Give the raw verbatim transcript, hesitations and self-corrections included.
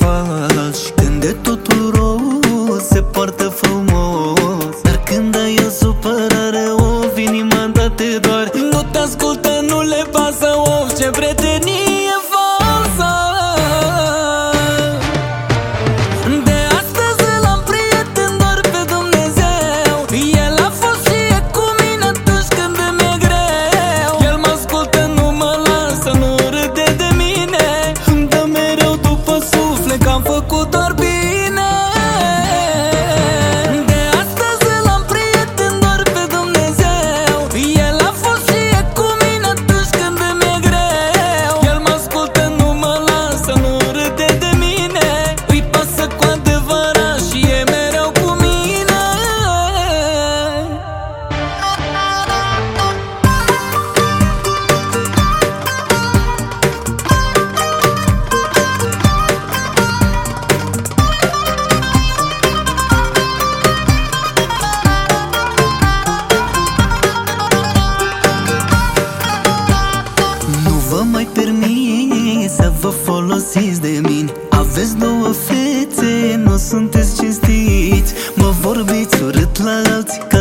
fals. Și când e totul roz, se poartă frumos. Dar când ai o supărare, of, inima-ta te doare. Nu te ascultă, nu le pasă, of, ce prietenie falsă. De astăzi l-am prieten doar pe Dumnezeu. El a fost și e cu mine atunci când mi-e greu. El mă ascultă, nu mă lasă, nu râde de mine. Îmi dă mereu după suflet că am făcut doar bine. De astăzi l-am prieten doar pe Dumnezeu. El a fost și e cu mine atunci când mi-e greu. El mă ascultă, nu mă lasă, nu râde de mine. Îi pasă cu adevărat și e mereu cu mine. Nu vă mai permit să vă folosiți de mine. Aveți două fețe, nu sunteți cinstiți. Mă vorbiți urât la alții ca